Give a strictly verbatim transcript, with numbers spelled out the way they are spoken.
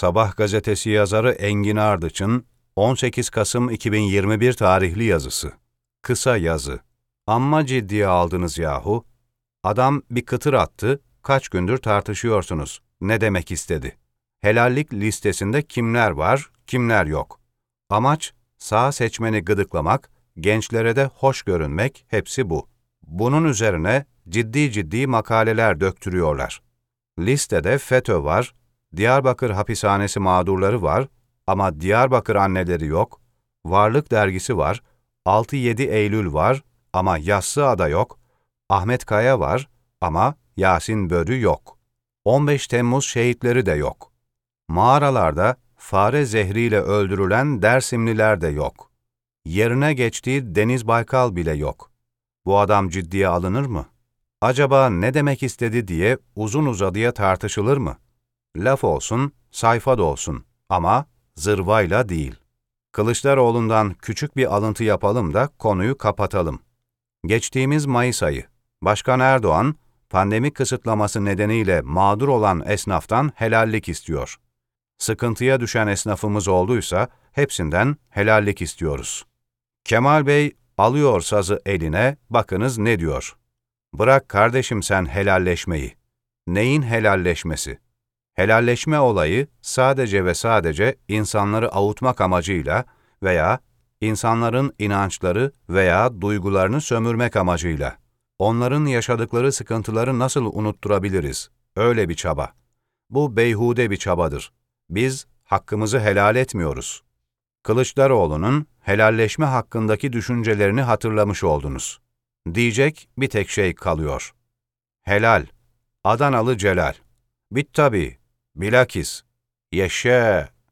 Sabah gazetesi yazarı Engin Ardıç'ın on sekiz Kasım iki bin yirmi bir tarihli yazısı. Kısa yazı. Amma ciddiye aldınız yahu. Adam bir kıtır attı, kaç gündür tartışıyorsunuz. Ne demek istedi? Helallik listesinde kimler var, kimler yok. Amaç, sağ seçmeni gıdıklamak, gençlere de hoş görünmek, hepsi bu. Bunun üzerine ciddi ciddi makaleler döktürüyorlar. Listede FETÖ var, Diyarbakır hapishanesi mağdurları var ama Diyarbakır anneleri yok, Varlık dergisi var, altı yedi Eylül var ama Yassıada yok, Ahmet Kaya var ama Yasin Börü yok. on beş Temmuz şehitleri de yok. Mağaralarda fare zehriyle öldürülen Dersimliler de yok. Yerine geçtiği Deniz Baykal bile yok. Bu adam ciddiye alınır mı? Acaba ne demek istedi diye uzun uzadıya tartışılır mı? Laf olsun, sayfa da olsun ama zırvayla değil. Kılıçdaroğlu'ndan küçük bir alıntı yapalım da konuyu kapatalım. Geçtiğimiz Mayıs ayı, Başkan Erdoğan, pandemi kısıtlaması nedeniyle mağdur olan esnaftan helallik istiyor. Sıkıntıya düşen esnafımız olduysa hepsinden helallik istiyoruz. Kemal Bey alıyor sazı eline, bakınız ne diyor. Bırak kardeşim sen helalleşmeyi. Neyin helalleşmesi? Helalleşme olayı sadece ve sadece insanları avutmak amacıyla veya insanların inançları veya duygularını sömürmek amacıyla. Onların yaşadıkları sıkıntıları nasıl unutturabiliriz? Öyle bir çaba. Bu beyhude bir çabadır. Biz hakkımızı helal etmiyoruz. Kılıçdaroğlu'nun helalleşme hakkındaki düşüncelerini hatırlamış oldunuz. Diyecek bir tek şey kalıyor. Helal, Adanalı Celal. Bit tabii, bilakis. Yeşe,